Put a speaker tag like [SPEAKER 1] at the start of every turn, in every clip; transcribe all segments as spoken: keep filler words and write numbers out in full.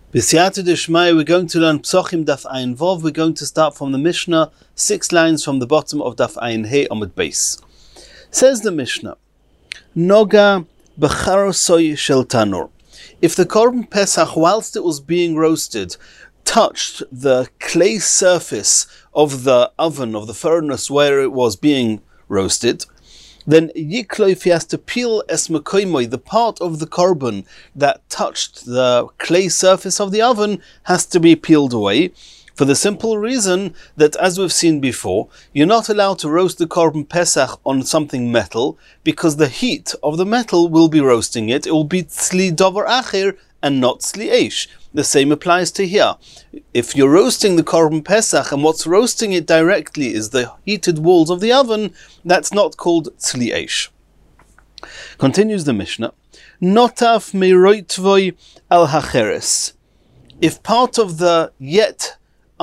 [SPEAKER 1] B'siyata d'shmaya, we're going to learn Psochim Daf Ayin Vov. We're going to start from the Mishnah, six lines from the bottom of Daf Ayin Hey Amud Beis. Says the Mishnah, Noga b'charosoy shel tanur. If the Korban Pesach, whilst it was being roasted, touched the clay surface of the oven, of the furnace where it was being roasted, then Yikloif, he has to peel esmekoimoy, the part of the korban that touched the clay surface of the oven has to be peeled away, for the simple reason that, as we've seen before, you're not allowed to roast the korban pesach on something metal, because the heat of the metal will be roasting it. It will be tzli dover acher and not tzli eish. The same applies to here. If you're roasting the korban pesach and what's roasting it directly is the heated walls of the oven, that's not called tzli eish. Continues the Mishnah, Notaf meiroitvoi al hacheres. If part of the yet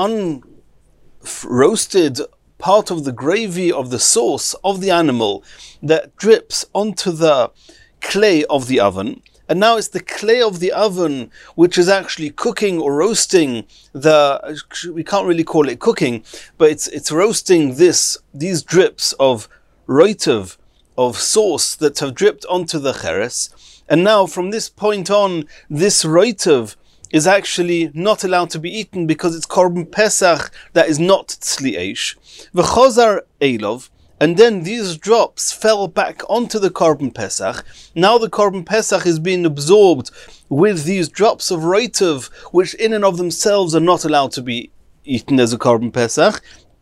[SPEAKER 1] unroasted part of the gravy of the sauce of the animal that drips onto the clay of the oven, and now it's the clay of the oven which is actually cooking or roasting the, we can't really call it cooking, but it's it's roasting this these drips of roitav, of sauce that have dripped onto the cheres. And now from this point on, this roitav is actually not allowed to be eaten because it's korban pesach that is not tzli eish. V'chozar eilov. And then these drops fell back onto the korban pesach. Now the korban pesach is being absorbed with these drops of roitav, which in and of themselves are not allowed to be eaten as a korban pesach.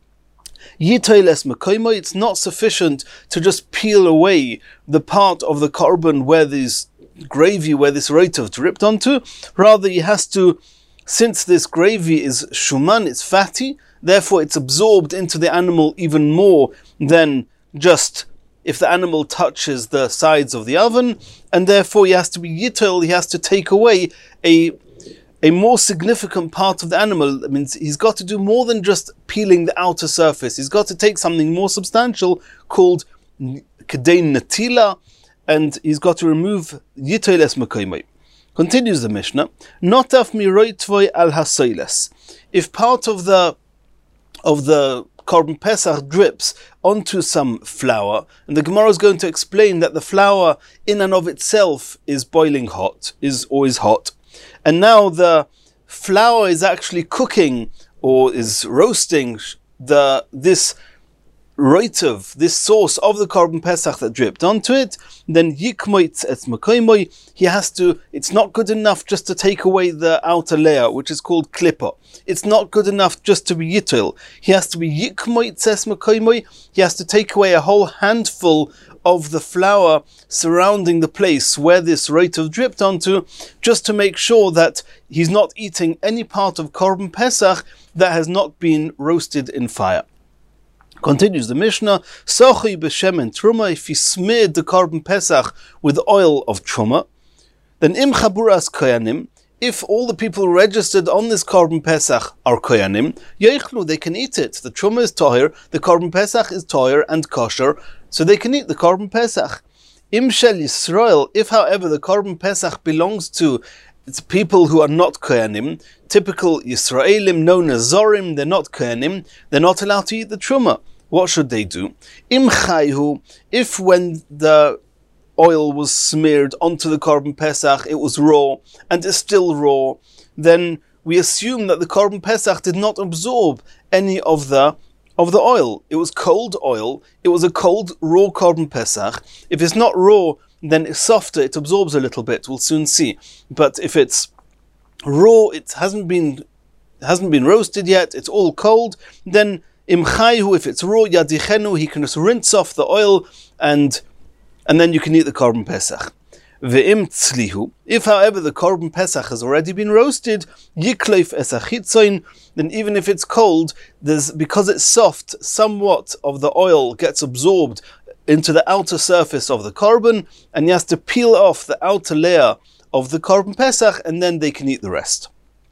[SPEAKER 1] It's not sufficient to just peel away the part of the korban where this gravy, where this roitav dripped onto. Rather, he has to, since this gravy is shuman, it's fatty, therefore it's absorbed into the animal even more than just if the animal touches the sides of the oven, and therefore he has to be yitel, he has to take away a a more significant part of the animal. That means he's got to do more than just peeling the outer surface. He's got to take something more substantial called kedei natila, and he's got to remove yitel es mekoimoi. Continues the Mishnah, Notaf miroitvoi al hasoiles. If part of the of the korban pesach drips onto some flour, and the Gemara is going to explain that the flour in and of itself is boiling hot, is always hot, and now the flour is actually cooking or is roasting the this roitav, this sauce of the korban pesach that dripped onto it, then yikmoitz et mekoimoi, he has to, it's not good enough just to take away the outer layer, which is called klippa. It's not good enough just to be yitul. He has to be yikmoitz et mekoimoi, he has to take away a whole handful of the flour surrounding the place where this roitav dripped onto, just to make sure that he's not eating any part of korban pesach that has not been roasted in fire. Continues the Mishnah, Sochi b'shemen truma, if he smeared the korban pesach with oil of truma, then im chaburas koyanim, if all the people registered on this korban pesach are koyanim, yeichlu, they can eat it. The truma is tohir, the korban pesach is tohir and kosher, so they can eat the korban pesach. Im shel Yisrael, if however the korban pesach belongs to it's people who are not koyanim, typical Yisraelim known as zorim, they're not koyanim, they're not allowed to eat the truma. What should they do? Im chayhu, if when the oil was smeared onto the korban pesach, it was raw and is still raw, then we assume that the korban pesach did not absorb any of the of the oil. It was cold oil. It was a cold raw korban pesach. If it's not raw, then it's softer. It absorbs a little bit. We'll soon see. But if it's raw, it hasn't been hasn't been roasted yet. It's all cold. Then Im chayhu, if it's raw, yadichenu, he can just rinse off the oil and and then you can eat the korban pesach. Ve'im tzlihu, if however the korban pesach has already been roasted, yikleif es achitzoin, then even if it's cold, there's because it's soft, somewhat of the oil gets absorbed into the outer surface of the korban, and he has to peel off the outer layer of the korban pesach, and then they can eat the rest.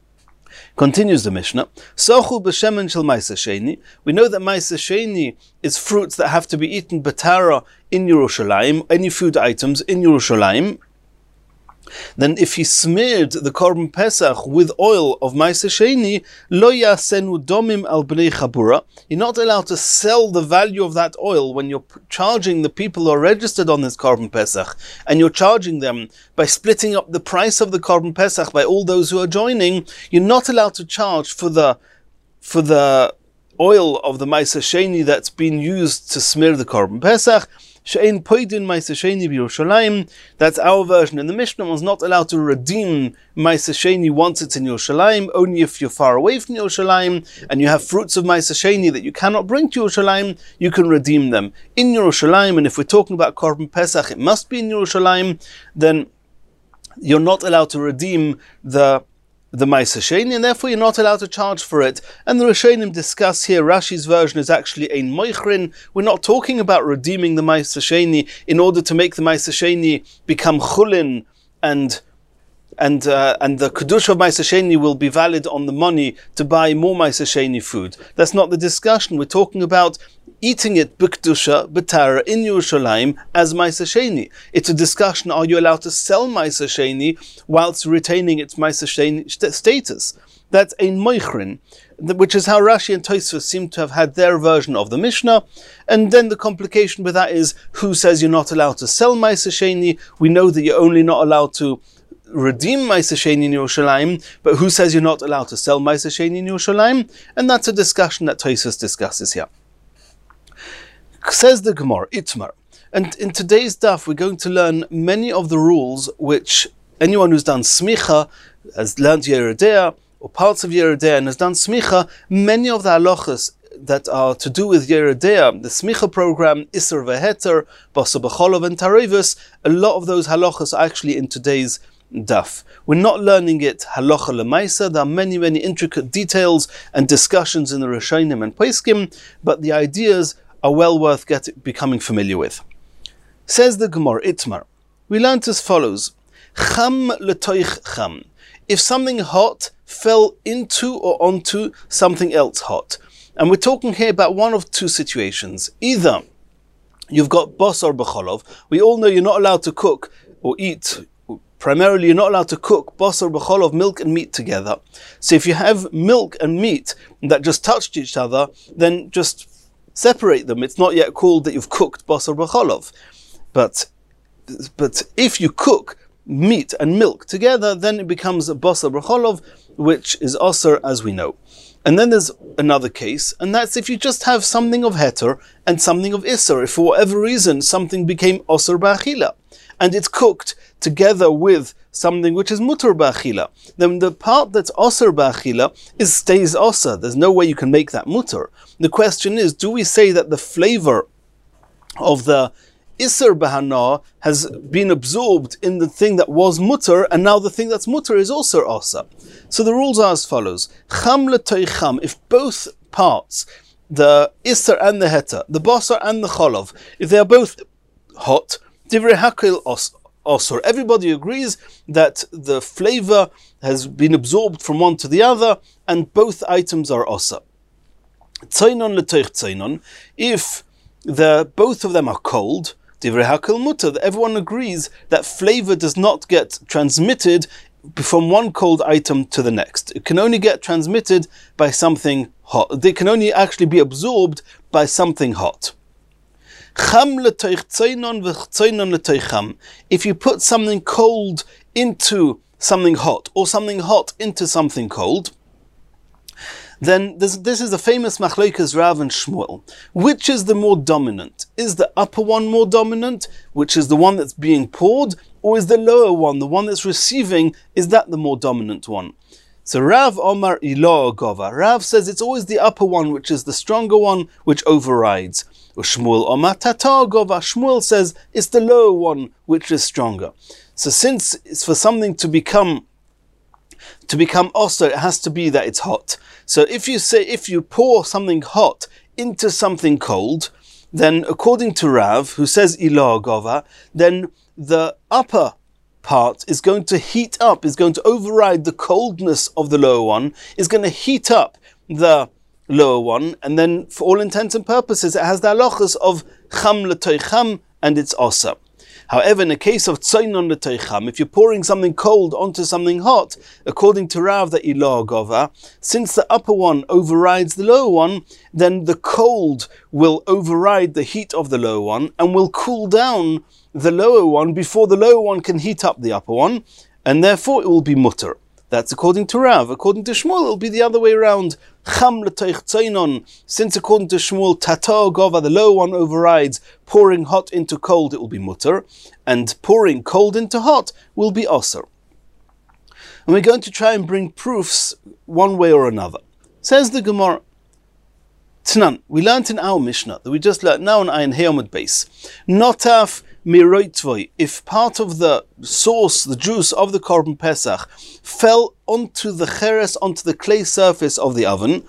[SPEAKER 1] Continues the Mishnah, Sochu b'shemen shel ma'aser sheni. We know that ma'aser sheni is fruits that have to be eaten batara in Yerushalayim, any food items in Yerushalayim. then if he smeared the Korban Pesach with oil of Ma'aser Sheni, lo yasenu domim al bnei chabura, you're not allowed to sell the value of that oil when you're charging the people who are registered on this Korban Pesach, and you're charging them by splitting up the price of the Korban Pesach by all those who are joining. You're not allowed to charge for the for the oil of the Ma'aser Sheni that's been used to smear the Korban Pesach. She'ein poidin Ma'aser Sheni b'Yerushalayim. That's our version. In the Mishnah, one's not allowed to redeem Ma'aser Sheni once it's in Yerushalayim, only if you're far away from Yerushalayim and you have fruits of Ma'aser Sheni that you cannot bring to Yerushalayim, you can redeem them in Yerushalayim. And if we're talking about Korban Pesach, it must be in Yerushalayim. Then you're not allowed to redeem the the Ma'aser Sheni, and therefore you're not allowed to charge for it. And the Rishonim discuss here, Rashi's version is actually ein moichrin. We're not talking about redeeming the Ma'aser Sheni in order to make the Ma'aser Sheni become chulin, and and uh, and the Kedusha of Ma'aser Sheni will be valid on the money to buy more Ma'aser Sheni food. That's not the discussion. We're talking about eating it b'kedusha, b'tara, in Yerushalayim as Ma'aser Sheni. It's a discussion, are you allowed to sell Ma'aser Sheni whilst retaining its Ma'aser Sheni st- status? That's ein moichrin, which is how Rashi and Tosfos seem to have had their version of the Mishnah. And then the complication with that is, who says you're not allowed to sell Ma'aser Sheni? We know that you're only not allowed to redeem Ma'aser Sheni in Yerushalayim, but who says you're not allowed to sell Ma'aser Sheni in Yerushalayim? And that's a discussion that Tosfos discusses here. Says the Gemara, Itmar. And in today's daf, we're going to learn many of the rules which anyone who's done smicha, has learned Yoreh De'ah, or parts of Yoreh De'ah, and has done smicha, many of the halachas that are to do with Yoreh De'ah, the smicha program, Isser V'Heter, Basar B'Cholov, and Tarevus, a lot of those halachas are actually in today's daf. We're not learning it halacha l'maisa. There are many, many intricate details and discussions in the Rishonim and Poskim, but the ideas are well worth getting, becoming familiar with. Says the Gemara, Itmar. We learnt as follows: Cham l'toich cham. If something hot fell into or onto something else hot. And we're talking here about one of two situations. Either you've got basar b'cholov. We all know you're not allowed to cook or eat. Primarily, you're not allowed to cook basar b'cholov, milk and meat together. So if you have milk and meat that just touched each other, then just separate them. It's not yet called that you've cooked basar b'cholov. But but if you cook meat and milk together, then it becomes a basar b'cholov, which is osir, as we know. And then there's another case, and that's if you just have something of heter and something of isser. If for whatever reason something became osir b'achila, and it's cooked together with something which is mutar b'achila, then the part that's osir b'achila is stays osir. There's no way you can make that mutar. The question is, do we say that the flavor of the Isser Bahana has been absorbed in the thing that was mutter, and now the thing that's mutter is also osa? So the rules are as follows: Cham l'toicham. If both parts, the Isser and the Heter, the Basar and the Cholov, if they are both hot, Divrei Hakil osor. Everybody agrees that the flavor has been absorbed from one to the other, and both items are osa. Tzainon l'toich tzainon. If the both of them are cold, Divrei Hakil mutar, everyone agrees that flavor does not get transmitted from one cold item to the next. It can only get transmitted by something hot. They can only actually be absorbed by something hot. If you put something cold into something hot, or something hot into something cold, then this, this is the famous Machlokes Rav and Shmuel. Which is the more dominant? Is the upper one more dominant, which is the one that's being poured, or is the lower one, the one that's receiving, is that the more dominant one? So Rav Omar Ilo Gova. Rav says it's always the upper one, which is the stronger one, which overrides. Shmuel Omar Tata Gova. Shmuel says it's the lower one, which is stronger. So since it's for something to become to become osir, it has to be that it's hot. So if you say, if you pour something hot into something cold, then according to Rav, who says Ilo Gova, then the upper part is going to heat up, is going to override the coldness of the lower one, is going to heat up the lower one, and then for all intents and purposes it has the halachas of cham l'toicham, and it's osa. However, in the case of tzainon l'teicham, if you're pouring something cold onto something hot, according to Rav that ilah gova, since the upper one overrides the lower one, then the cold will override the heat of the lower one and will cool down the lower one before the lower one can heat up the upper one, and therefore it will be mutter. That's according to Rav. According to Shmuel, it will be the other way around. Cham l'teich tzainon, since according to Shmuel, tata gova, the lower one overrides, pouring hot into cold, it will be mutter, and pouring cold into hot will be osir. And we're going to try and bring proofs one way or another. Says the Gemara, Tnan, we learnt in our Mishnah, that we just learnt now on Ayin Heyamud base, notaf miroitvoi, if part of the sauce, the juice of the Korban Pesach, fell onto the cheres, onto the clay surface of the oven.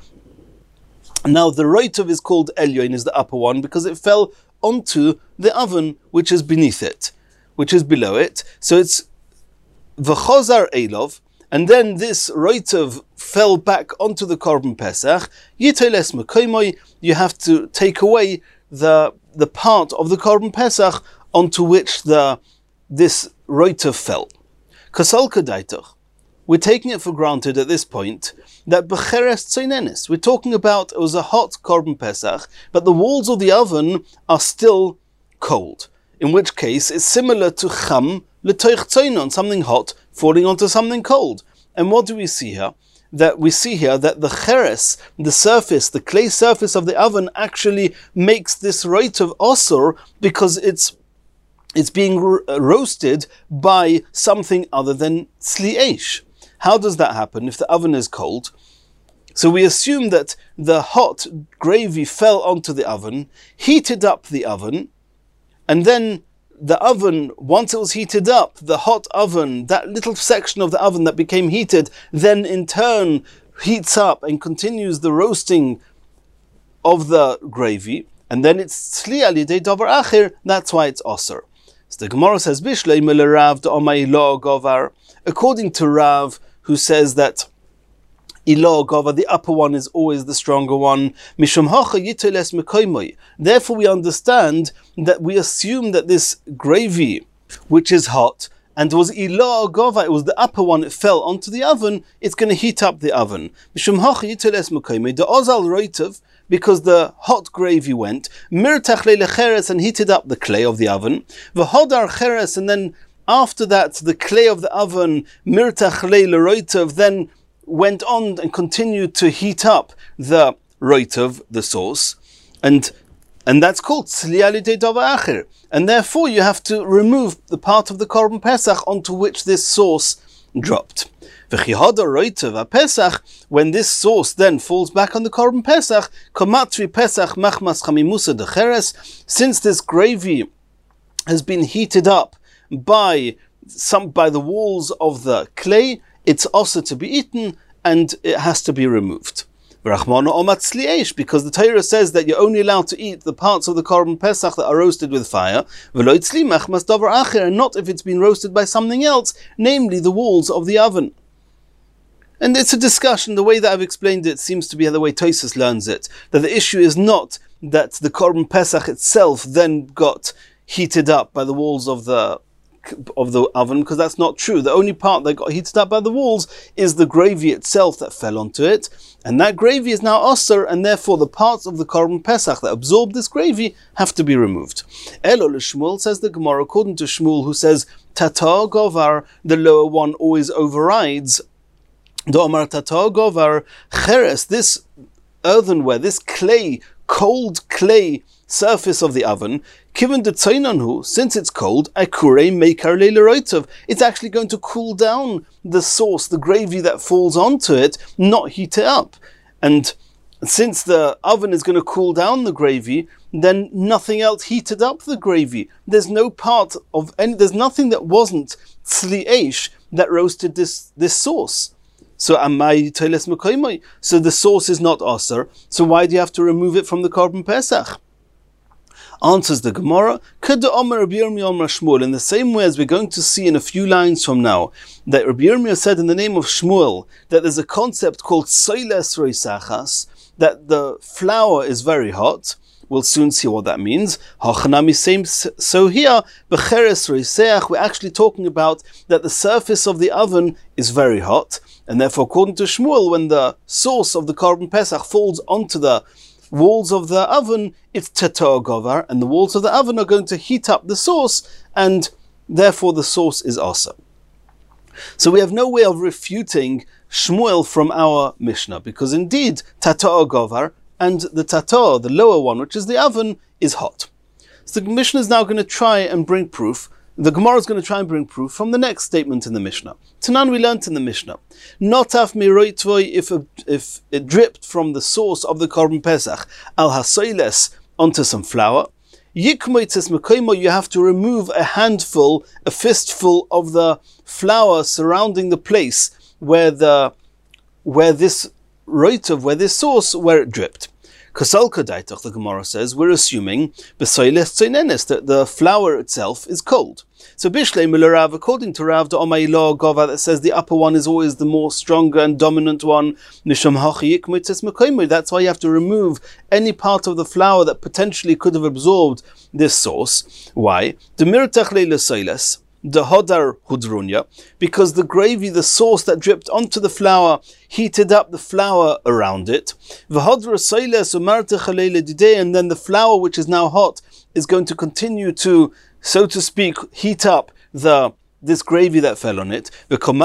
[SPEAKER 1] Now the roitov is called elyon, is the upper one, because it fell onto the oven which is beneath it, which is below it. So it's v'chozar elov, and then this roitov fell back onto the Korban Pesach. Yiteles mekoymoi, you have to take away the the part of the Korban Pesach onto which the this roitov fell. Kasal kadaitach, we're taking it for granted at this point that b'cheres tzainenis, we're talking about it was a hot Korban Pesach, but the walls of the oven are still cold. In which case, it's similar to cham l'toich tzainon, something hot falling onto something cold. And what do we see here? That we see here that the cheres, the surface, the clay surface of the oven, actually makes this roitov osur because it's it's being ro- roasted by something other than tzli eish. How does that happen if the oven is cold? So we assume that the hot gravy fell onto the oven, heated up the oven, and then the oven, once it was heated up, the hot oven, that little section of the oven that became heated, then in turn heats up and continues the roasting of the gravy, and then it's tzli al yedei davar acher, that's why it's osir. So the Gemara says, Bishlei mele Rav d'omay ilah govar, according to Rav, who says that ilah govar, the upper one is always the stronger one. Mishum hacha yiteles mekoymoi. Therefore, we understand that we assume that this gravy, which is hot, and was ilah govar, it was the upper one, it fell onto the oven, it's going to heat up the oven. Mishum hacha yiteles mekoymoi. The ozal roitov, because the hot gravy went, mirtach lecheres, and heated up the clay of the oven. V'hodar cheres, and then after that, the clay of the oven, mirtach leroitov, then went on and continued to heat up the roitov, the sauce, and and that's called tzli al yedei davar acher. And therefore, you have to remove the part of the Korban Pesach onto which this sauce dropped. V'chihada roitov Pesach, when this sauce then falls back on the Korban Pesach, komatri Pesach machmas chamimusa decheres, since this gravy has been heated up by some by the walls of the clay, it's also to be eaten and it has to be removed. Because the Torah says that you're only allowed to eat the parts of the Korban Pesach that are roasted with fire, and not if it's been roasted by something else, namely the walls of the oven. And it's a discussion, the way that I've explained it seems to be the way Tosfos learns it, that the issue is not that the Korban Pesach itself then got heated up by the walls of the of the oven, because that's not true. The only part that got heated up by the walls is the gravy itself that fell onto it, and that gravy is now osir, and therefore the parts of the Korban Pesach that absorb this gravy have to be removed. Elo l'Shmuel, says the Gemara, according to Shmuel, who says tata govar, the lower one always overrides. Do'amar tata govar cheres, this earthenware, this clay, cold clay surface of the oven, given the tzainanhu, since it's cold, akure meikar le'leroitov, it's actually going to cool down the sauce, the gravy that falls onto it, not heat it up. And since the oven is going to cool down the gravy, then nothing else heated up the gravy. There's no part of any, there's nothing that wasn't tzli eish that roasted this, this sauce. So amai teles mekoymai. So the sauce is not osir. So why do you have to remove it from the Korban Pesach? Answers the Gemara, in the same way as we're going to see in a few lines from now, that Rabbi Yirmiyah said in the name of Shmuel that there's a concept called soiles roisachas, that the flour is very hot. We'll soon see what that means. So here, we're actually talking about that the surface of the oven is very hot, and therefore, according to Shmuel, when the sauce of the Korban Pesach falls onto the walls of the oven, it's tatar govar, and the walls of the oven are going to heat up the sauce, and therefore the sauce is also. So we have no way of refuting Shmuel from our Mishnah, because indeed tatar govar, and the tatar, the lower one, which is the oven, is hot. So the Mishnah is now going to try and bring proof. The Gemara is going to try and bring proof from the next statement in the Mishnah. Tanan, we learnt in the Mishnah, Notaf miroitvoi, if if it dripped from the sauce of the Korban Pesach al hasoiles onto some flour, yikmoitzes mekoimo, you have to remove a handful, a fistful of the flour surrounding the place where the where this roitov, where this sauce, where it dripped. Kasal Kadaitach, the Gemara says, we're assuming that the flour itself is cold. So Bishlei Milarav, according to Rav, the Omayla Gova, that says the upper one is always the more stronger and dominant one. That's why you have to remove any part of the flour that potentially could have absorbed this sauce. Why? The Mirtach the hodar hudrunya, because the gravy, the sauce that dripped onto the flour, heated up the flour around it. And then the flour, which is now hot, is going to continue to, so to speak, heat up the this gravy that fell on it.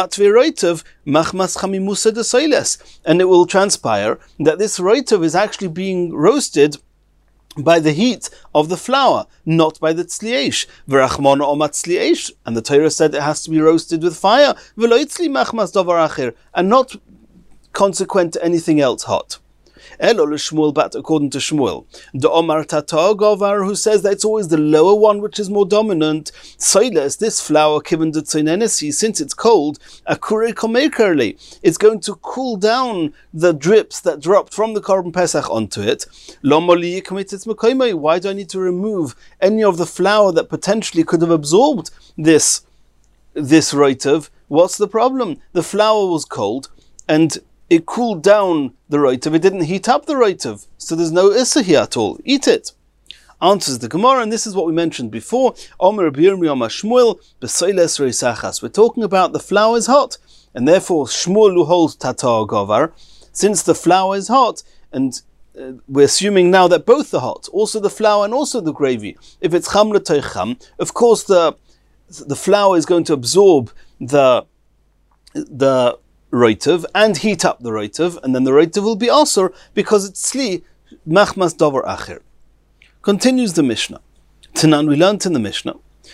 [SPEAKER 1] And it will transpire that this roitov is actually being roasted by the heat of the flour, not by the tzliyesh. V'rachmona omat tzliyesh, and the Torah said it has to be roasted with fire. V'lo itzli machmas davar acher, and not consequent to anything else hot. Elo l'Shmuel, but according to Shmuel, the Omar Tatar Govar, who says that it's always the lower one which is more dominant. Soiles, this flour, given the tzeinenesi, since it's cold, akure komekerli, it's going to cool down the drips that dropped from the Korban Pesach onto it. Lomoli yikmitzitz mekoimei, why do I need to remove any of the flour that potentially could have absorbed this this roitov? What's the problem? The flour was cold, and it cooled down the roitov, it didn't heat up the roitov, so there's no issa here at all. Eat it. Answers the Gemara, and this is what we mentioned before. Omer B'Yirmiyam Shmuel b'Soiles Reisachas. We're talking about the flour is hot, and therefore Shmuel who holds Tatar Govar, since the flour is hot, and uh, we're assuming now that both are hot, also the flour and also the gravy. If it's cham l'toich cham, of course the the flour is going to absorb the the roitov and heat up the roitov, and then the roitov will be asur because it's sli machmas davar acher. Continues the Mishnah. Tanan, we learnt in the Mishnah,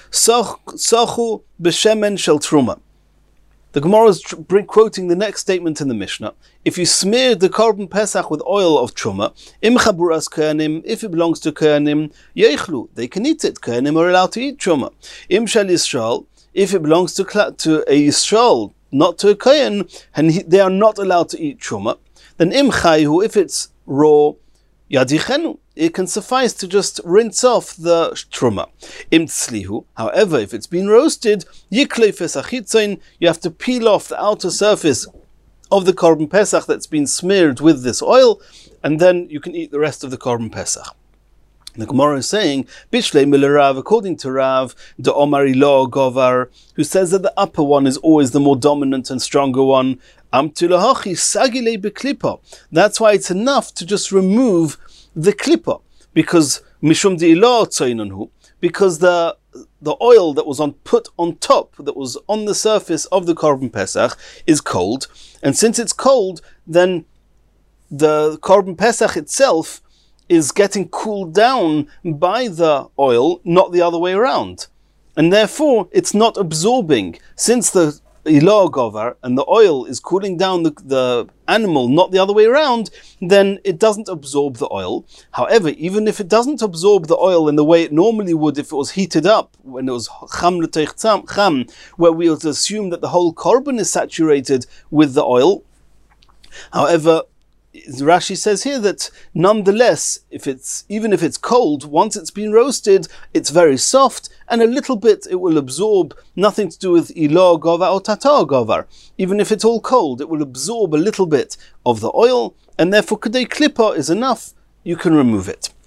[SPEAKER 1] Sachu b'shemen shel truma. The Gemara is tr- quoting the next statement in the Mishnah. If you smear the Korban Pesach with oil of truma, im chaburas kohanim, if it belongs to kohanim, yeichlu, they can eat it. Kohanim are allowed to eat truma. Im shel Yisrael, if it belongs to to a Yisrael, not to a kohen, and he, they are not allowed to eat truma. Then im chayhu, if it's raw, yadichenu, it can suffice to just rinse off the truma. Im tzlihu, however, if it's been roasted, yiklei fesachitzain, you have to peel off the outer surface of the Korban Pesach that's been smeared with this oil, and then you can eat the rest of the Korban Pesach. The Gemara is saying, Bishlei Milarav, according to Rav, the Omari Lo Govar, who says that the upper one is always the more dominant and stronger one. Amtulahachi sagile beklipa. That's why it's enough to just remove the klipa, because mishum di'ila tzainanhu, because the the oil that was on put on top, that was on the surface of the Korban Pesach, is cold, and since it's cold, then the Korban Pesach itself is getting cooled down by the oil, not the other way around. And therefore, it's not absorbing. Since the ilah govar and the oil is cooling down the, the animal, not the other way around, then it doesn't absorb the oil. However, even if it doesn't absorb the oil in the way it normally would if it was heated up, when it was cham l'teich cham, where we would assume that the whole korban is saturated with the oil. However, Rashi says here that nonetheless, if it's even if it's cold, once it's been roasted, it's very soft, and a little bit it will absorb, nothing to do with ilah govar or tatar govar. Even if it's all cold, it will absorb a little bit of the oil, and therefore kadei klipa is enough, you can remove it.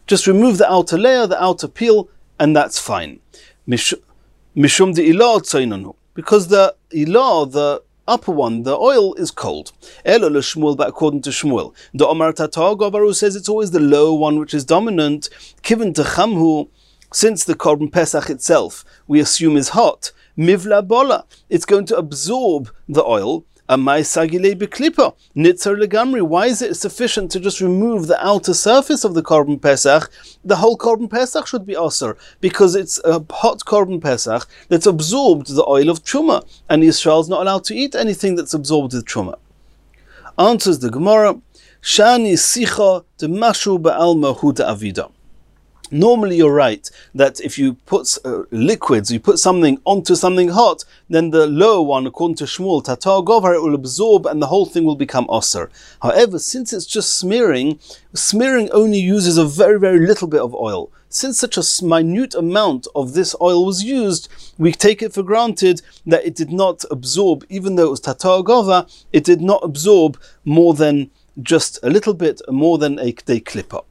[SPEAKER 1] Just remove the outer layer, the outer peel, and that's fine. Mishum de ilah tzainonu. Because the ilah, the upper one, the oil, is cold. Elo l'Shmuel, but according to Shmuel. The Omar Tatar Govaru says it's always the lower one which is dominant. Kiven techamhu, since the Korban Pesach itself, we assume is hot. Mivla bola, it's going to absorb the oil. Amai sagile beklipa, nitzer legamri. Why is it sufficient to just remove the outer surface of the Korban Pesach? The whole Korban Pesach should be aser, because it's a hot Korban Pesach that's absorbed the oil of Truma, and Yisrael is not allowed to eat anything that's absorbed with Truma. Answers the Gemara, Shani sicha de mashu ba'alma hu avida. Normally you're right that if you put uh, liquids, you put something onto something hot, then the lower one, according to Shmuel, Tatar Govar, it will absorb and the whole thing will become osir. However, since it's just smearing, smearing only uses a very, very little bit of oil. Since such a minute amount of this oil was used, we take it for granted that it did not absorb, even though it was Tatar Govar, it did not absorb more than just a little bit, more than a kdei klipa.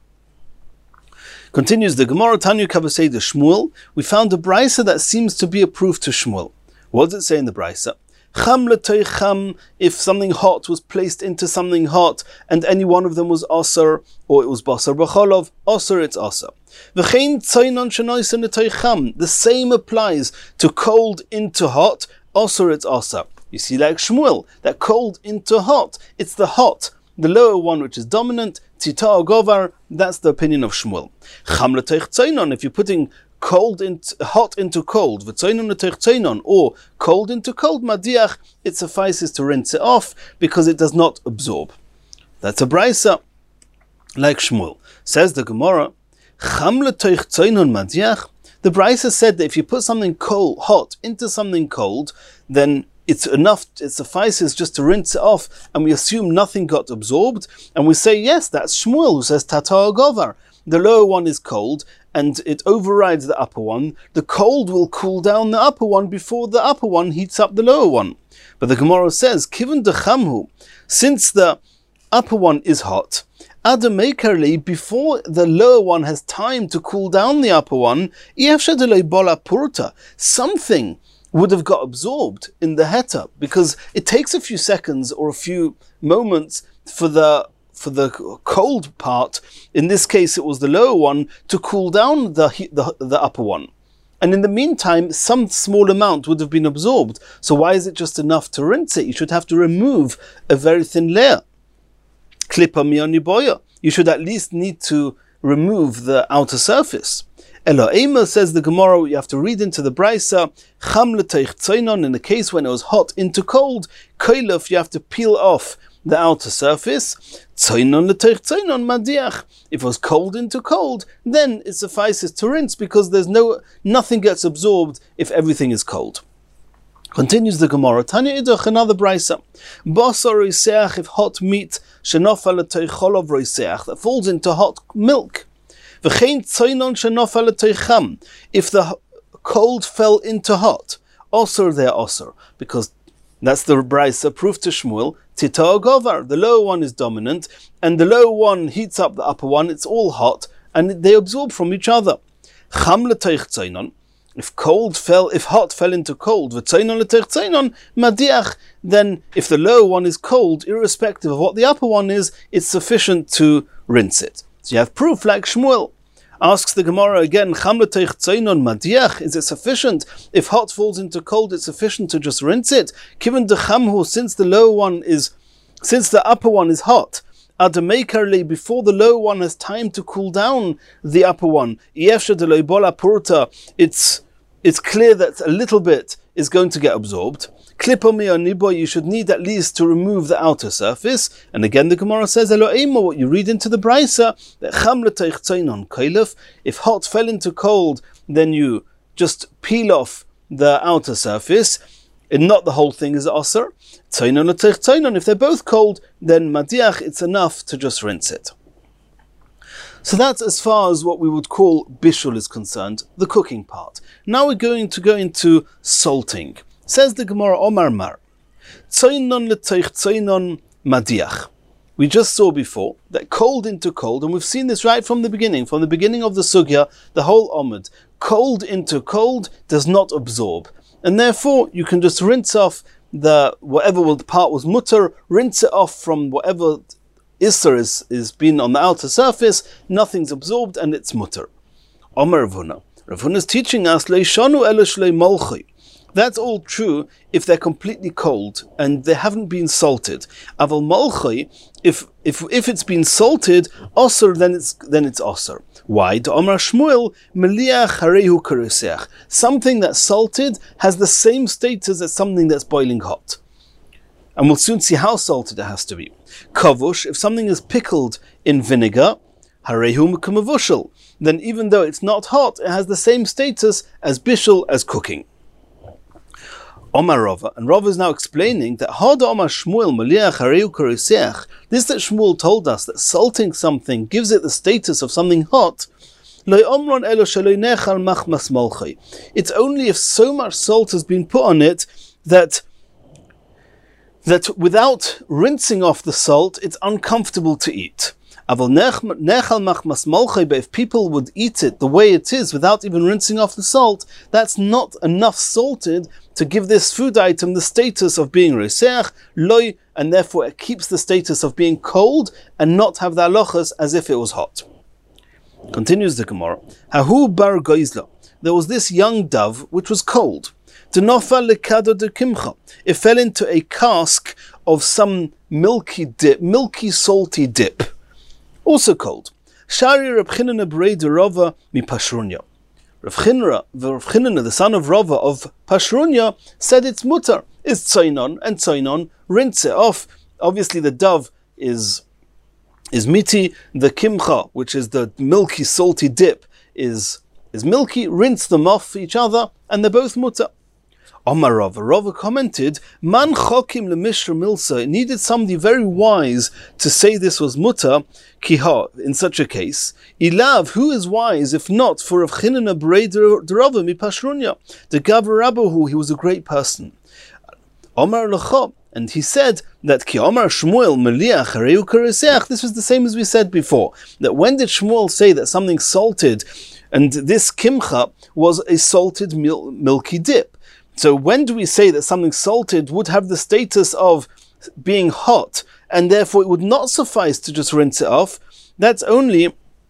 [SPEAKER 1] Continues the Gemara, Tanya Kavasei de Shmuel. We found a brisa that seems to be a proof to Shmuel. What does it say in the brisa? Cham l'toy cham, if something hot was placed into something hot, and any one of them was aser, or it was basar b'cholov, aser, it's aser. V'chein tzainon shenoisen l'toy cham. The same applies to cold into hot, aser, it's aser. You see, like Shmuel, that cold into hot, it's the hot, the lower one which is dominant, Tita Govar, that's the opinion of Shmuel. Cham l'teich tzainon, if you're putting cold into, hot into cold, v'tzainon l'teich tzainon, or cold into cold, madiach, it suffices to rinse it off because it does not absorb. That's a brisa, like Shmuel. Says the Gemara, Cham l'teich tzainon madiach. The brisa said that if you put something cold, hot into something cold, then it's enough, it suffices just to rinse it off, and we assume nothing got absorbed, and we say, yes, that's Shmuel who says Tatar Govar. The lower one is cold, and it overrides the upper one. The cold will cool down the upper one before the upper one heats up the lower one. But the Gemara says, Kiven dechamhu, since the upper one is hot, Adamekarli, before the lower one has time to cool down the upper one, something would have got absorbed in the heta, because it takes a few seconds or a few moments for the for the cold part, in this case it was the lower one, to cool down the, the, the upper one. And in the meantime, some small amount would have been absorbed. So why is it just enough to rinse it? You should have to remove a very thin layer. Klipa miyoniboya. You should at least need to remove the outer surface. Elo'ema, says the Gemara, you have to read into the brisa, Cham l'teich tzainon, in the case when it was hot into cold, koiluf, you have to peel off the outer surface. Tzainon l'teich tzainon madiach. If it was cold into cold, then it suffices to rinse, because there's no, nothing gets absorbed if everything is cold. Continues the Gemara, Tanya idach, another brisa. Basar roiseach, if hot meat, shenofa l'teich cholov roiseach, that falls into hot milk. If the cold fell into hot, osir there osir, because that's the brisa proof to Shmuel, Tita Govar, the lower one is dominant, and the lower one heats up the upper one, it's all hot, and they absorb from each other. Cham l'teich tzainon, if cold fell, if hot fell into cold, v'tzainon l'teich tzainon, madiach, then if the lower one is cold, irrespective of what the upper one is, it's sufficient to rinse it. So you have proof like Shmuel. Asks the Gemara again, Cham l'teich tzainon madiach, is it sufficient? If hot falls into cold, it's sufficient to just rinse it? Kiven dechamhu, since the lower one is, since the upper one is hot, adamekarli, before the lower one has time to cool down the upper one, yefsha de loibola purta, it's it's clear that a little bit is going to get absorbed. Klipomi or nibo, you should need at least to remove the outer surface. And again, the Gemara says, Elo'ema, what you read into the brisa, that cham l'teich tzainon kailef, if hot fell into cold, then you just peel off the outer surface, and not the whole thing is aser. Tzainon l'teich tzainon, if they're both cold, then madiach, it's enough to just rinse it. So that's as far as what we would call bishul is concerned, the cooking part. Now we're going to go into salting. Says the Gemara, Omar Mar, Tzainon l'teich tzainon madiach. We just saw before that cold into cold, and we've seen this right from the beginning, from the beginning of the sugya, the whole omid, cold into cold does not absorb. And therefore, you can just rinse off the whatever the part was mutter, rinse it off from whatever isser is, is been on the outer surface, nothing's absorbed, and it's mutter. Omer Rav Huna. Rav Huna is teaching us, Leishanu ela shlei molchi. That's all true if they're completely cold and they haven't been salted. Aval molchi, if if if it's been salted, osir, then it's then it's osir. Why? The Omar Shmuel meliach harehu karuseach. Something that's salted has the same status as something that's boiling hot, and we'll soon see how salted it has to be. Kavush, if something is pickled in vinegar, harehu kamavushel. Then even though it's not hot, it has the same status as bishul, as cooking. Omar Rava, and Rava is now explaining that Hada Omar Shmuel Maliach Hareu Karuseach, this that Shmuel told us that salting something gives it the status of something hot. It's only if so much salt has been put on it that that without rinsing off the salt, it's uncomfortable to eat. But if people would eat it the way it is without even rinsing off the salt, that's not enough salted to give this food item the status of being reseach, loy, and therefore it keeps the status of being cold and not have the halachas as if it was hot. Continues the Gemara. Hahu bar goizla. There was this young dove which was cold. It fell into a cask of some milky dip, milky salty dip. Also cold. Shari Reb Chinana B'rei de Rava mi Pashrunya. Reb Chinana, the son of Rava of Pashrunya, said it's mutter. It's tzainon, and tzainon, rinse it off. Obviously the dove is is miti, the kimcha, which is the milky salty dip, is is milky, rinse them off each other, and they're both mutter. Omar Rava, Rava commented, Man chokim lemishra milsa, it needed somebody very wise to say this was mutter, kiha, in such a case. Ilav, who is wise if not for Rav Chinana B'rei de Rava mi Pashrunya, the Gavar Rabbahu, he was a great person. Omar Lecha, and he said that Ki Omar Shmuel Meliach Hareu Kareseach, this was the same as we said before, that when did Shmuel say that something salted, and this kimcha was a salted mil- milky dip? So when do we say that something salted would have the status of being hot, and therefore it would not suffice to just rinse it off? That's only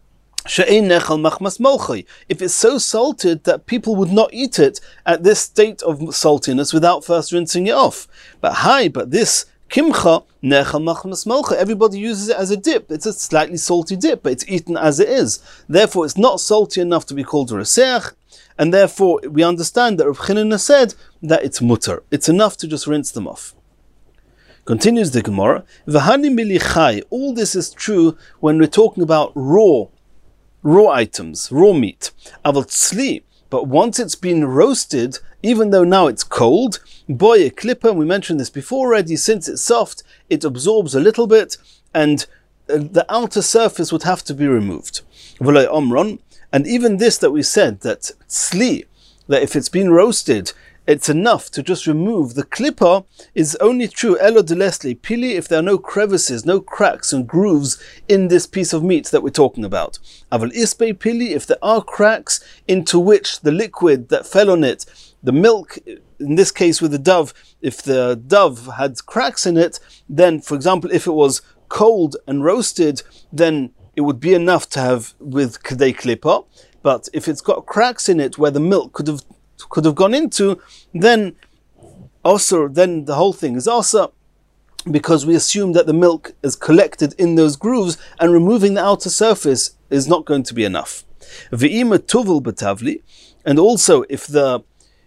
[SPEAKER 1] if it's so salted that people would not eat it at this state of saltiness without first rinsing it off. But hi, but this kimcha, everybody uses it as a dip. It's a slightly salty dip, but it's eaten as it is. Therefore, it's not salty enough to be called a reseach, and therefore we understand that Rav Chinana said that it's mutter. It's enough to just rinse them off. Continues the Gemara, V'hani milichai. All this is true when we're talking about raw, raw items, raw meat. Aval tzli, but once it's been roasted, even though now it's cold, boy, a clipper, we mentioned this before already, since it's soft, it absorbs a little bit, and the outer surface would have to be removed. V'loi omron, and even this that we said, that tzli, that if it's been roasted, it's enough to just remove the klippa, is only true elo de leslie pili if there are no crevices, no cracks and grooves in this piece of meat that we're talking about. Aval ispe pili, if there are cracks into which the liquid that fell on it, the milk, in this case with the dove, if the dove had cracks in it, then for example if it was cold and roasted, then it would be enough to have with kadei klippa. But if it's got cracks in it where the milk could have could have gone into, then also then the whole thing is also, because we assume that the milk is collected in those grooves, and removing the outer surface is not going to be enough. Ve'ima tuvul betavli, and also if the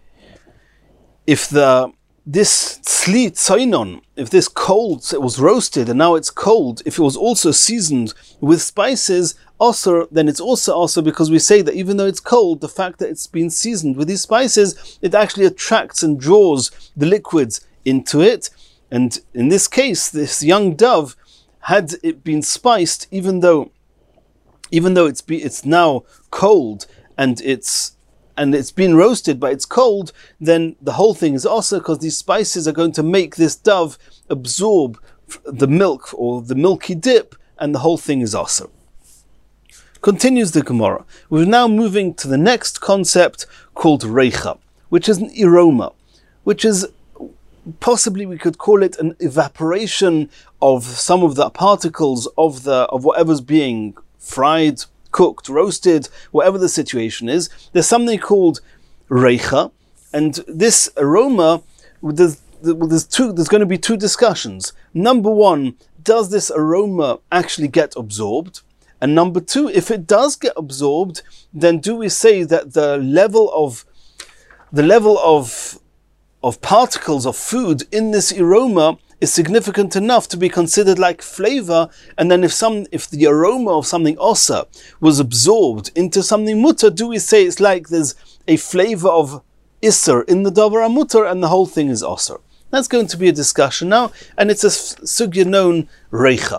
[SPEAKER 1] if the this tzli tzainon, if this cold, it was roasted and now it's cold, if it was also seasoned with spices, also, then it's also also because we say that even though it's cold, the fact that it's been seasoned with these spices, it actually attracts and draws the liquids into it. And in this case, this young dove, had it been spiced, even though even though it's be, it's now cold and it's and it's been roasted, but it's cold, then the whole thing is also because these spices are going to make this dove absorb the milk or the milky dip, and the whole thing is also. Continues the Gemara. We're now moving to the next concept called reicha, which is an aroma, which is possibly we could call it an evaporation of some of the particles of the of whatever's being fried, cooked, roasted, whatever the situation is. There's something called reicha, and this aroma, there's, there's two. There's going to be two discussions. Number one, does this aroma actually get absorbed? And number two, if it does get absorbed, then do we say that the level of the level of of particles of food in this aroma is significant enough to be considered like flavor? And then if some if the aroma of something osa was absorbed into something mutter, do we say it's like there's a flavor of isser in the davar mutter and the whole thing is oser? That's going to be a discussion now, and it's a sugya known reicha.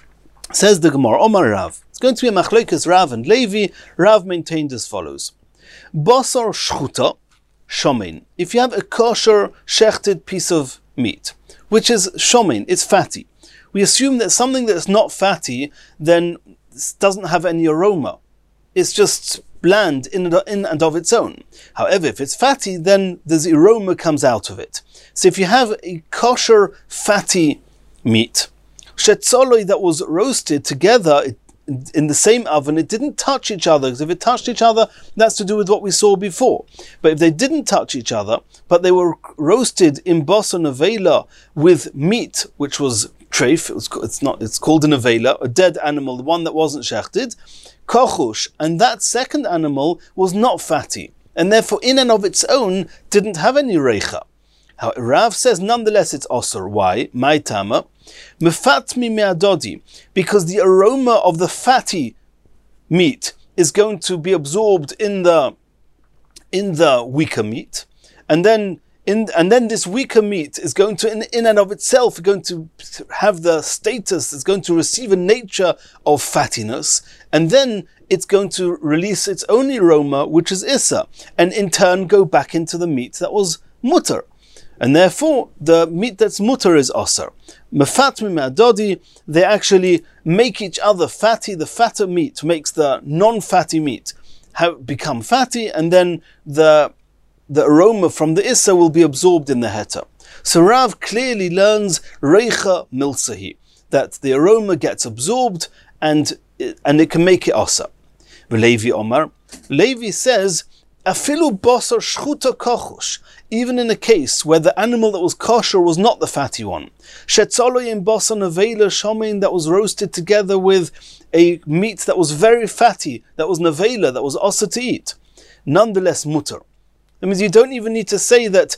[SPEAKER 1] Says the Gemara, Omar Rav. It's going to be a machlokes Rav and Levi. Rav maintained as follows: Basar shchuta shomein. If you have a kosher shechted piece of meat, which is shomein, it's fatty. We assume that something that's not fatty then doesn't have any aroma. It's just bland in and of its own. However, if it's fatty, then the aroma comes out of it. So if you have a kosher fatty meat, shetzoloi that was roasted together in the same oven, it didn't touch each other, because if it touched each other, that's to do with what we saw before. But if they didn't touch each other, but they were roasted in bosa nevela with meat, which was treif, it was, it's not, it's called a nevela, a dead animal, the one that wasn't shechted, kochush, and that second animal was not fatty, and therefore in and of its own didn't have any reicha. How Rav says, nonetheless, it's osur. Why? My tama, mefatmi me'adodi, because the aroma of the fatty meat is going to be absorbed in the in the weaker meat, and then in and then this weaker meat is going to, in, in and of itself, going to have the status, it's going to receive a nature of fattiness, and then it's going to release its own aroma, which is issa, and in turn go back into the meat that was mutter. And therefore, the meat that's mutter is osir. Mefat mi'adodi, they actually make each other fatty. The fatter meat makes the non-fatty meat have become fatty, and then the the aroma from the issa will be absorbed in the heta. So Rav clearly learns reicha milsahi, that the aroma gets absorbed and and it can make it osir. Levi Omar, Levi says, afilu basar shchuta kochush, even in a case where the animal that was kosher was not the fatty one. Shetzoloi basar nevela shomein, that was roasted together with a meat that was very fatty, that was nevela, that was osir to eat. Nonetheless mutter. That means you don't even need to say that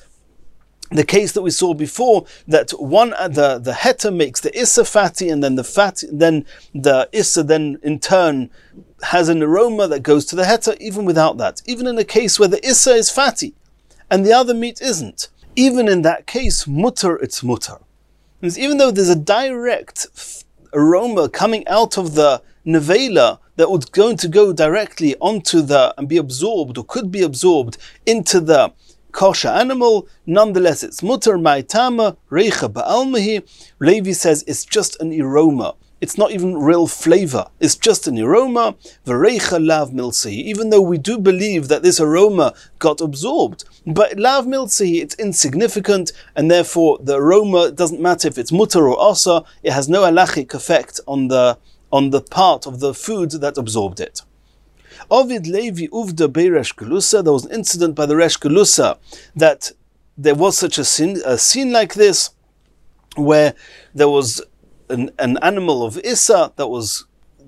[SPEAKER 1] the case that we saw before, that one the the heta makes the issa fatty, and then the fat then the issa then in turn has an aroma that goes to the heta. Even without that, even in a case where the issa is fatty and the other meat isn't, even in that case, mutter, it's mutter. Because even though there's a direct f- aroma coming out of the nevela that was going to go directly onto the and be absorbed, or could be absorbed into the kosher animal, nonetheless it's mutter. Ma'itama reicha ba'almahi. Levi says it's just an aroma. It's not even real flavor. It's just an aroma. V'reicha lav milsahi. Even though we do believe that this aroma got absorbed, but lav milsahi, it's insignificant, and therefore the aroma doesn't matter if it's mutter or asa. It has no halachic effect on the on the part of the food that absorbed it. Ovid Levi uvda bei Resh Gelusa. There was an incident by the Resh Gelusa that there was such a scene, a scene like this, where there was an, an animal of Issa that was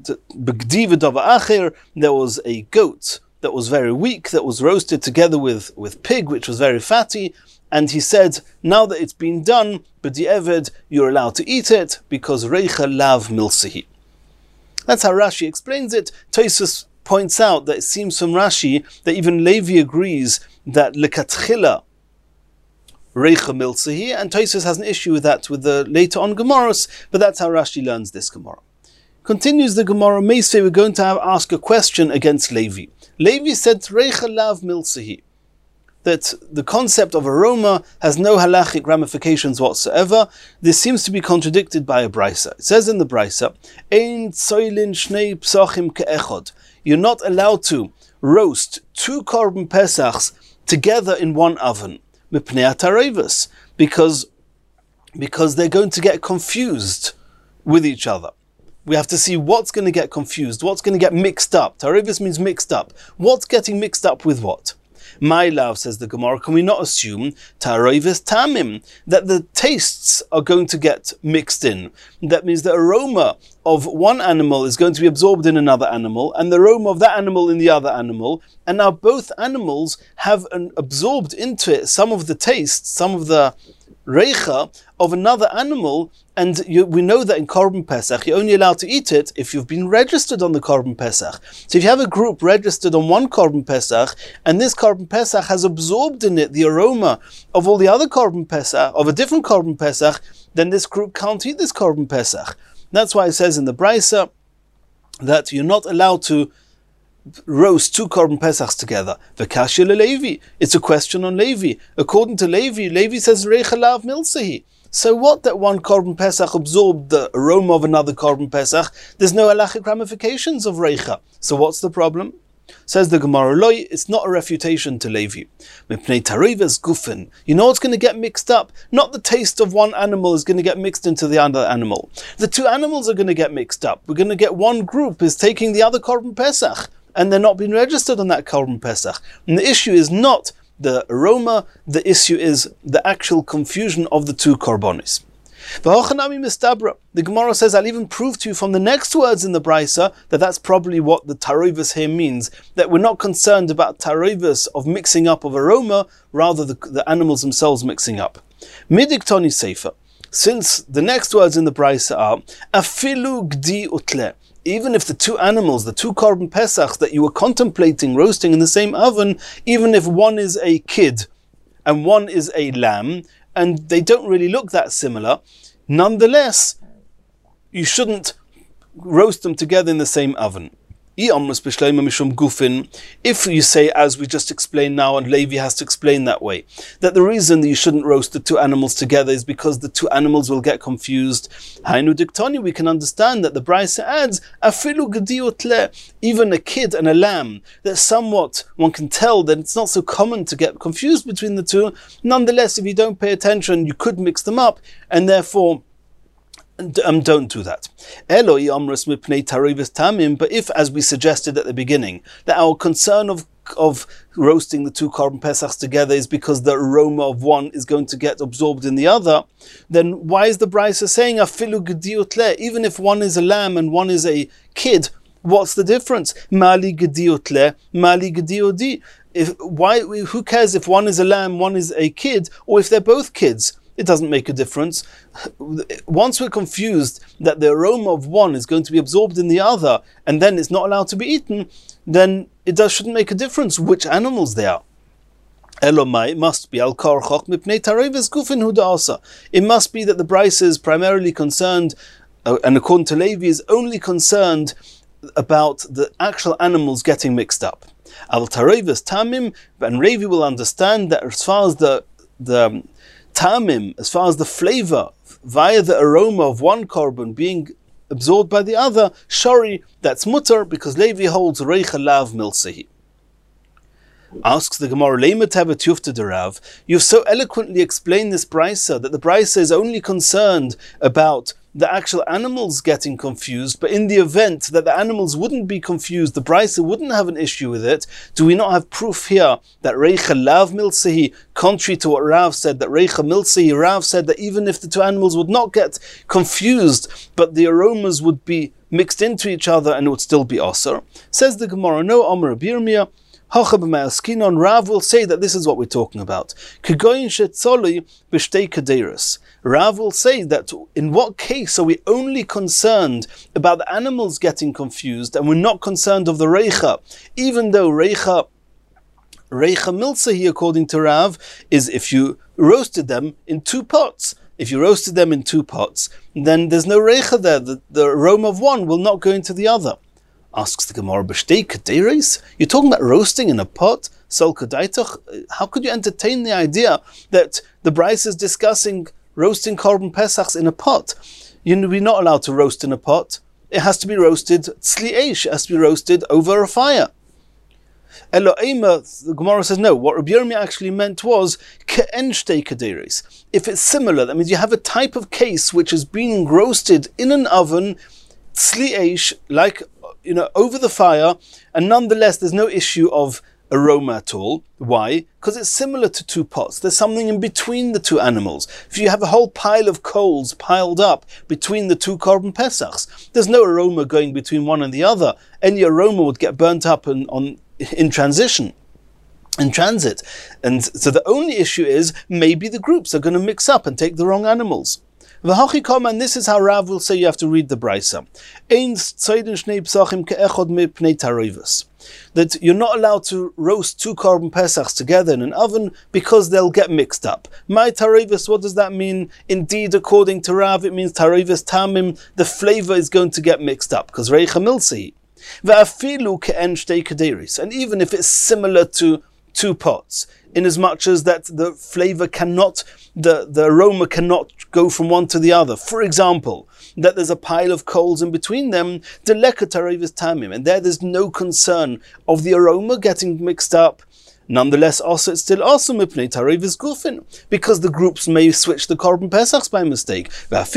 [SPEAKER 1] B'gdiva Dava Acher. There was a goat that was very weak, that was roasted together with, with pig, which was very fatty. And he said, now that it's been done, b'di'eved, you're allowed to eat it, because reicha lav milsahi. That's how Rashi explains it. Tosfos points out that it seems from Rashi that even Levi agrees that lekatchila reicha milsahi, and Tosfos has an issue with that with the later on Gemaros, but that's how Rashi learns this Gemara. Continues the Gemara, Meisvei, we're going to have, ask a question against Levi. Levi said reicha lav milsahi. that the concept of aroma has no halachic ramifications whatsoever. This seems to be contradicted by a brisa. It says in the brisa, Ein tzoilin shnei psachim ke'echod. You're not allowed to roast two korban pesachs together in one oven, mipnei hatareivus, because because they're going to get confused with each other. We have to see what's going to get confused, what's going to get mixed up. Tareivus means mixed up. What's getting mixed up with what? My love, says the Gemara, can we not assume tareivus tamim, that the tastes are going to get mixed in? That means the aroma of one animal is going to be absorbed in another animal, and the aroma of that animal in the other animal, and now both animals have an, absorbed into it some of the tastes, some of the reicha of another animal, and you, we know that in Korban Pesach you're only allowed to eat it if you've been registered on the Korban Pesach. So if you have a group registered on one Korban Pesach, and this Korban Pesach has absorbed in it the aroma of all the other Korban Pesach, of a different Korban Pesach, then this group can't eat this Korban Pesach. That's why it says in the Brisa that you're not allowed to roast two Korban Pesachs together. V'kashya leLevi. It's a question on Levi. According to Levi, Levi says Reicha lav milsehi. So what that one Korban Pesach absorbed the aroma of another Korban Pesach? There's no halachic ramifications of Reicha. So what's the problem? Says the Gemara, Loi, it's not a refutation to Levi. Mipnei tareivus gufen. You know what's going to get mixed up? Not the taste of one animal is going to get mixed into the other animal. The two animals are going to get mixed up. We're going to get one group is taking the other Korban Pesach, and they're not being registered on that Korban Pesach. And the issue is not the aroma, the issue is the actual confusion of the two Korbanis. The Gemara says, I'll even prove to you from the next words in the Brisa that that's probably what the tareivus here means, that we're not concerned about tareivus of mixing up of aroma, rather the, the animals themselves mixing up. Midiktoni Sefer, since the next words in the Brisa are, Afilu gdi utle, even if the two animals, the two Korban Pesachs that you were contemplating roasting in the same oven, even if one is a kid and one is a lamb, and they don't really look that similar, nonetheless, you shouldn't roast them together in the same oven. If you say, as we just explained now, and Levi has to explain that way, that the reason that you shouldn't roast the two animals together is because the two animals will get confused, Hainu diktoni, we can understand that the Brisa adds, Afilu gediot, even a kid and a lamb, that somewhat one can tell that it's not so common to get confused between the two. Nonetheless, if you don't pay attention, you could mix them up, and therefore Um, don't do that. But if, as we suggested at the beginning, that our concern of of roasting the two Korban Pesachs together is because the aroma of one is going to get absorbed in the other, then why is the Brisa saying afilu gediot le? Even if one is a lamb and one is a kid, what's the difference? Mali gediot le, mali gediodi. If why? Who cares if one is a lamb, one is a kid, or if they're both kids? It doesn't make a difference. Once we're confused that the aroma of one is going to be absorbed in the other, and then it's not allowed to be eaten, then it does, shouldn't make a difference which animals they are. Elomai must be al karchoch mipnei tareivus gufin hudaasa. It must be that the Brisa is primarily concerned, uh, and according to Levi, is only concerned about the actual animals getting mixed up. Al tareivus tamim, and Levi will understand that as far as the the Tamim, as far as the flavor via the aroma of one korban being absorbed by the other, shari, that's mutter, because Levi holds reicha lav milsehi. Asks the Gemara, Lema tevet yufta derav. You've so eloquently explained this Brisa that the Brisa is only concerned about the actual animals getting confused, but in the event that the animals wouldn't be confused, the Brisa wouldn't have an issue with it. Do we not have proof here that reicha lav milsehi, contrary to what Rav said, that reicha milsehi, Rav said that even if the two animals would not get confused, but the aromas would be mixed into each other and it would still be asur? Says the Gemara, no, Amar Birmia, Rav will say that this is what we're talking about. Rav will say that in what case are we only concerned about the animals getting confused and we're not concerned of the reicha, even though reicha reicha milsehi, according to Rav, is if you roasted them in two pots. If you roasted them in two pots, then there's no reicha there. The, the aroma of one will not go into the other. Asks the Gemara, you're talking about roasting in a pot? Solka Daitach. How could you entertain the idea that the Bryce is discussing roasting Korban Pesachs in a pot? You're not allowed to roast in a pot. It has to be roasted tzli eish, it has to be roasted over a fire. Elo'ema, the Gemara says no. What Rabbi Yirmiyah actually meant was ke'en shtei kederis. If it's similar, that means you have a type of case which is being roasted in an oven, tzli eish, like, you know, over the fire, and nonetheless there's no issue of aroma at all. Why? Because it's similar to two pots. There's something in between the two animals. If you have a whole pile of coals piled up between the two Korban Pesachs, there's no aroma going between one and the other. Any aroma would get burnt up and on in transition, in transit. And so the only issue is maybe the groups are going to mix up and take the wrong animals. And this is how Rav will say you have to read the Brisa. That you're not allowed to roast two Korban Pesachs together in an oven because they'll get mixed up. My tarevus, what does that mean? Indeed, according to Rav, it means tarevus tamim, the flavor is going to get mixed up because reicha milsi. And even if it's similar to two pots, in as much as that the flavor cannot, the, the aroma cannot go from one to the other. For example, that there's a pile of coals in between them, the leka tarevus tamim, and there there's no concern of the aroma getting mixed up. Nonetheless, also it's still also mipnei tarevus gufin, because the groups may switch the Korban Pesachs by mistake.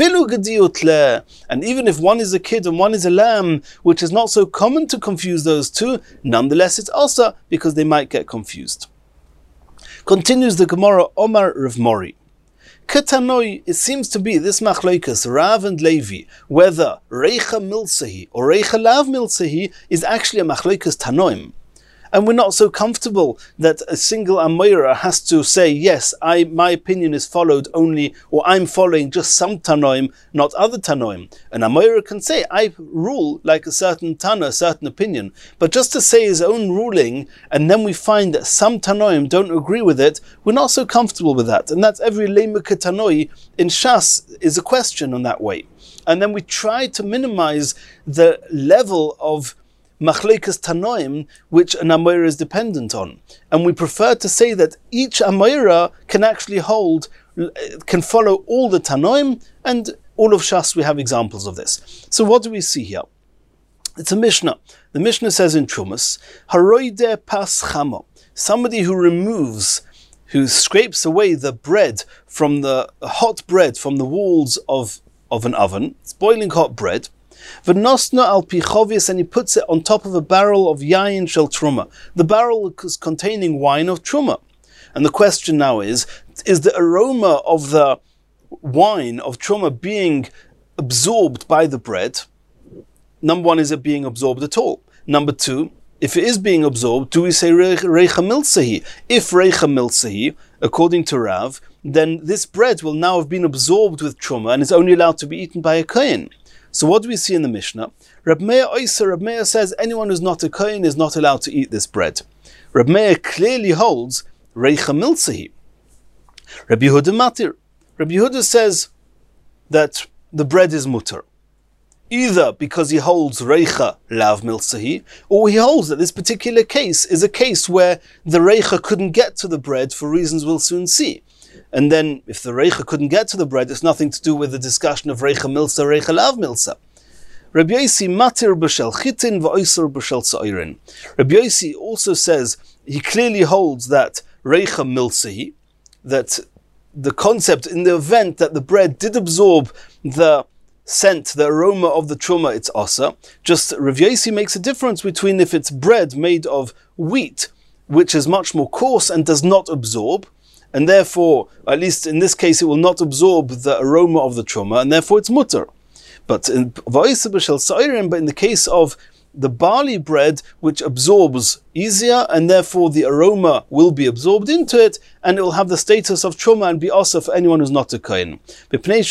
[SPEAKER 1] And even if one is a kid and one is a lamb, which is not so common to confuse those two, nonetheless it's also because they might get confused. Continues the Gemara, Omar Rav Mori. Ketanoi, it seems to be this machloikas, Rav and Levi, whether reicha milsehi or reicha lav milsehi is actually a machloikas tanoim. And we're not so comfortable that a single Amoira has to say, yes, I my opinion is followed only, or I'm following just some Tanoim, not other Tanoim. An Amoira can say, I rule like a certain Tana, a certain opinion. But just to say his own ruling, and then we find that some Tanoim don't agree with it, we're not so comfortable with that. And that's every Leimuk Tanoi in Shas is a question on that way. And then we try to minimize the level of Machleikas Tanoim, which an Amoira is dependent on. And we prefer to say that each Amoira can actually hold, can follow all the Tanoim, and all of Shas we have examples of this. So what do we see here? It's a Mishnah. The Mishnah says in Trumas, Haroide pas chamo, somebody who removes, who scrapes away the bread from the hot bread from the walls of, of an oven, it's boiling hot bread, V'nosna al pichovius, and he puts it on top of a barrel of yayin shel truma. The barrel is containing wine of truma. And the question now is, is the aroma of the wine of truma being absorbed by the bread? Number one, is it being absorbed at all? Number two, if it is being absorbed, do we say reicha milsehi? If reicha milsehi, according to Rav, then this bread will now have been absorbed with truma and is only allowed to be eaten by a kohen. So what do we see in the Mishnah? Reb Meir Oyser, Reb Meir says anyone who's not a kohen is not allowed to eat this bread. Reb Meir clearly holds reicha milsehi. Reb Yehuda matir. Reb Yehuda says that the bread is mutter, either because he holds reicha lav milsehi, or he holds that this particular case is a case where the reicha couldn't get to the bread for reasons we'll soon see. And then, if the reicha couldn't get to the bread, it's nothing to do with the discussion of reicha milsa, reicha lav milsa. Rabbi Yosi matir b'shel chitin v'oiser b'shel sa'irin. Rabbi Yosi also says he clearly holds that reicha milsa, that the concept in the event that the bread did absorb the scent, the aroma of the truma, it's asa. Just Rav Yosi makes a difference between if it's bread made of wheat, which is much more coarse and does not absorb, and therefore, at least in this case, it will not absorb the aroma of the truma, and therefore it's mutter. But in but in the case of the barley bread, which absorbs easier, and therefore the aroma will be absorbed into it, and it will have the status of truma and be also for anyone who's not a kohen. Because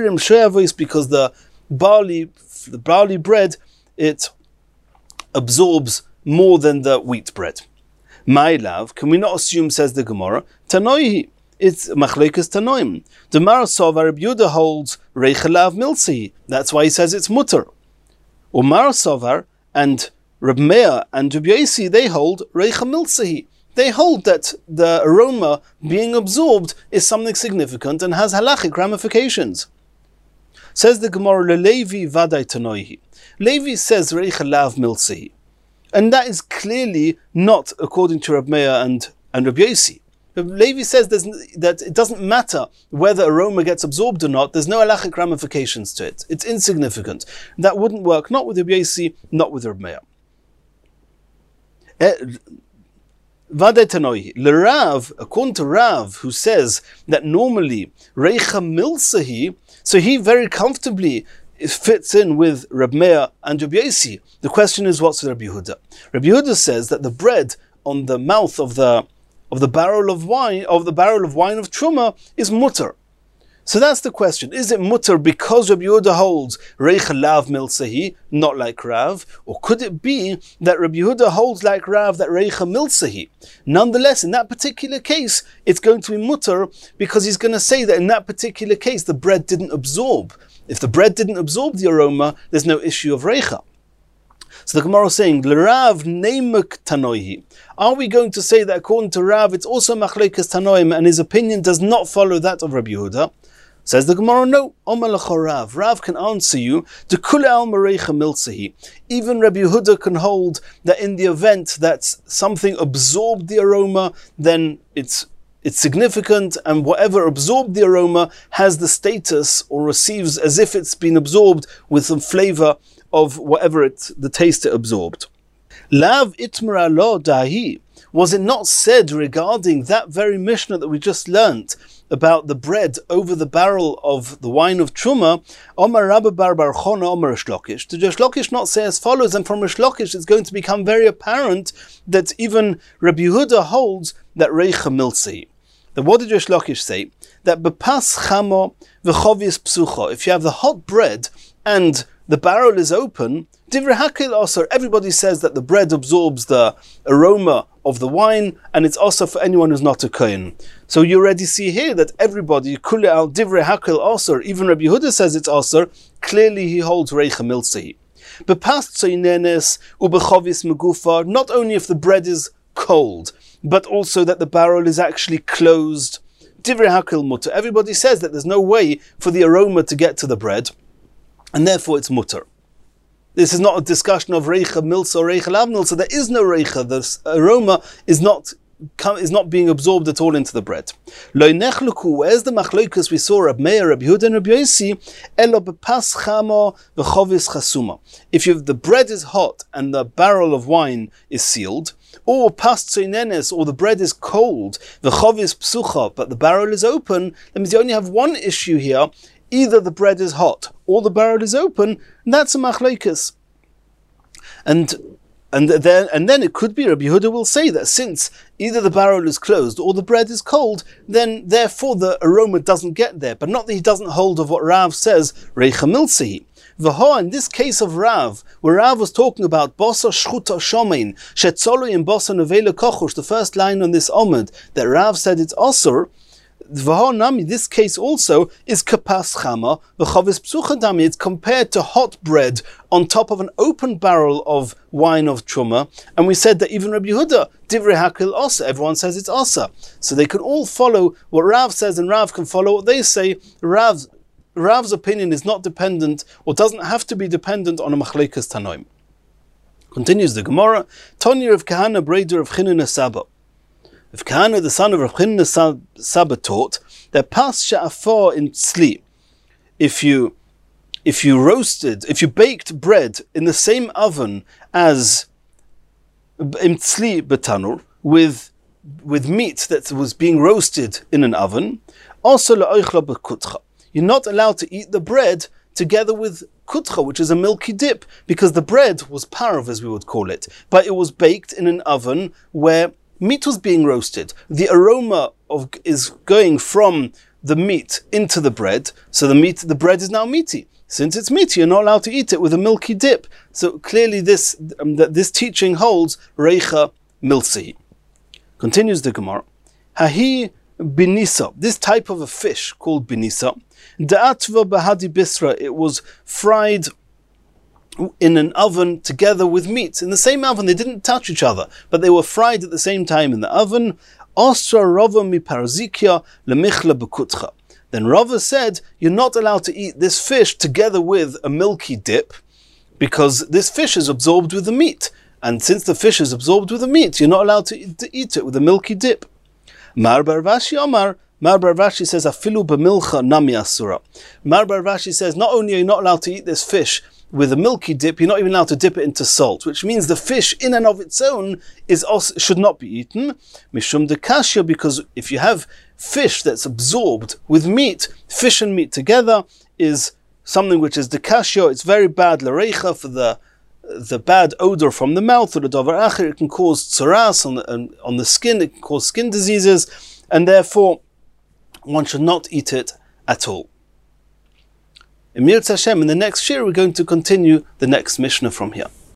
[SPEAKER 1] the barley, the barley bread, it absorbs more than the wheat bread. My love, can we not assume, says the Gemara, Tanoihi, it's Machleikas Tanoim. The Marasovar Reb Yehuda holds Reicha Lav Milsehi. That's why he says it's mutter. Or Marasovar and Reb Meir and Reb Yosi, they hold Reicha Milsehi. they hold that the aroma being absorbed is something significant and has halachic ramifications. Says the Gemara, Levi Vadai Tanoihi. Levi says Reicha Lav Milsehi. And that is clearly not according to Reb Meir and, and Reb Yossi. Levi says there's, that it doesn't matter whether aroma gets absorbed or not, there's no halachic ramifications to it. It's insignificant. That wouldn't work, not with Reb Yossi, not with Reb Meir. Vadei Tanoi, L'Rav, according to Rav, who says that normally Reicha Milsehi, so he very comfortably fits in with Reb Meir and Reb Yossi. The question is, what's with Reb Yehuda? Reb Yehuda says that the bread on the mouth of the of the barrel of wine of the barrel of wine of Truma is mutter. So that's the question. Is it mutter because Reb Yehuda holds Reicha Lav Milsehi, not like Rav? Or could it be that Reb Yehuda holds like Rav that Reicha Milsehi? Nonetheless, in that particular case, it's going to be mutter because he's going to say that in that particular case, the bread didn't absorb. If the bread didn't absorb the aroma, there's no issue of Reicha. So the Gemara is saying, L'Rav Neimek Tanoihi. Are we going to say that according to Rav, it's also Machlekes Tanoim, and his opinion does not follow that of Reb Yehuda? Says the Gemara, no. Omer L'cha Rav. Rav can answer you, De Kule Al Mareicha Milsehi. Even Reb Yehuda can hold that in the event that something absorbed the aroma, then it's it's significant, and whatever absorbed the aroma has the status or receives as if it's been absorbed with some flavor of whatever it, the taste it absorbed. Lav itmra lo dahi. Was it not said regarding that very Mishnah that we just learnt about the bread over the barrel of the wine of Truma? Omar Rabba bar bar Chona Omar Rish Lakish. Did Rish Lakish not say as follows? And from Rish Lakish it's going to become very apparent that even Rabbi Yehuda holds that Reicha Milsei. Then what did Rish Lakish say? That bepas chamo v'chovis psucha. If you have the hot bread and the barrel is open, divrei hakil also. Everybody says that the bread absorbs the aroma of the wine, and it's also for anyone who's not a kohen. So you already see here that everybody kule al divrei hakil also. Even Rabbi Yehuda says it's also. Clearly, he holds reicha milsei. Bepast tzoinenes ubechovis megufa. Not only if the bread is cold, but also that the barrel is actually closed. Divrei hakil mutter. Everybody says that there's no way for the aroma to get to the bread, and therefore it's mutter. This is not a discussion of reicha milsa or reicha lav milsa. There is no reicha. The aroma is not is not being absorbed at all into the bread. Lo nechluku. Where's the machlokas we saw? Reb Meir, Reb Yehuda, and Reb Yossi. Elo bepas chamo v'chovis chasuma. If you the bread is hot and the barrel of wine is sealed, or pas tzoinenes, or the bread is cold, v'chovis psucha, but the barrel is open, that means you only have one issue here. Either the bread is hot or the barrel is open, and that's a machlokes. And and then and then it could be Rabbi Yehuda will say that since either the barrel is closed or the bread is cold, then therefore the aroma doesn't get there. But not that he doesn't hold of what Rav says, Reicha Milsehi. V'ho, in this case of Rav, where Rav was talking about Bosa Shchuta Shomein, Shetzolu in Bosa Nevela Kochush, the first line on this Omid, that Rav said it's Osur. Nami, this case also is kapas chama v'chavis psucha dami. It's compared to hot bread on top of an open barrel of wine of truma, and we said that even Rabbi Yehuda divrei hakil osa. Everyone says it's osa, so they can all follow what Rav says, and Rav can follow what they say. Rav's Rav's opinion is not dependent, or doesn't have to be dependent on a machlekes tanoim. Continues the Gemara. Tony of Kahana Breder of Chinina Saba. If Kahana, the son of Rav Chinina Saba, taught that pas she'afar in tzli, if you if you roasted, if you baked bread in the same oven as in tzli betanur, with with meat that was being roasted in an oven, also le'oichla bekutcha. You're not allowed to eat the bread together with kutcha, which is a milky dip, because the bread was parv, as we would call it, but it was baked in an oven where meat was being roasted. The aroma of is going from the meat into the bread, so the meat, the bread is now meaty. Since it's meaty, you're not allowed to eat it with a milky dip. So clearly, this um, that this teaching holds reicha milsei. Continues the Gemara. Hahi binisa. This type of a fish called binisa. Da'atva bahadi bisra. It was fried in an oven together with meat. In the same oven, they didn't touch each other, but they were fried at the same time in the oven. Ostra Rava mi parzikia lemichla bekutcha. Then Rava said, you're not allowed to eat this fish together with a milky dip, because this fish is absorbed with the meat. And since the fish is absorbed with the meat, you're not allowed to eat, to eat it with a milky dip. Mar bar Vashi Omar, Mar bar Vashi says, Afilu b'milcha nami asura. Mar bar Vashi says, not only are you not allowed to eat this fish with a milky dip, you're not even allowed to dip it into salt, which means the fish in and of its own is also, should not be eaten. Mishum de kashya, because if you have fish that's absorbed with meat, fish and meat together is something which is de kashya, it's very bad l'reicha, for the the bad odor from the mouth, or the davar acher, it can cause tsaras on the, on the skin, it can cause skin diseases, and therefore one should not eat it at all. In Mirz Hashem, in the next shir, we're going to continue the next Mishnah from here.